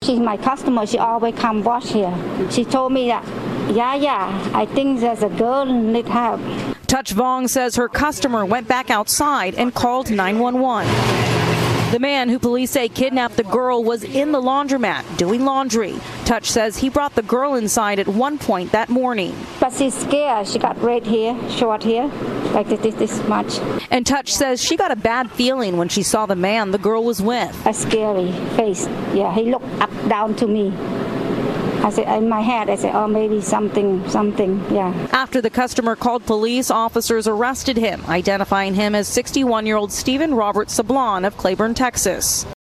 She's my customer. She always come wash here. She told me that, yeah, I think there's a girl need help. Touch Vong says her customer went back outside and called 911. The man who police say kidnapped the girl was in the laundromat doing laundry. Touch says he brought the girl inside at one point that morning. But she's scared. She got red hair, short hair, like this much. And Touch says she got a bad feeling when she saw the man the girl was with. A scary face. Yeah, he looked up, down to me. I said, in my head, I said, oh, maybe something, yeah. After the customer called police, officers arrested him, identifying him as 61-year-old Stephen Robert Sablon of Claiborne, Texas.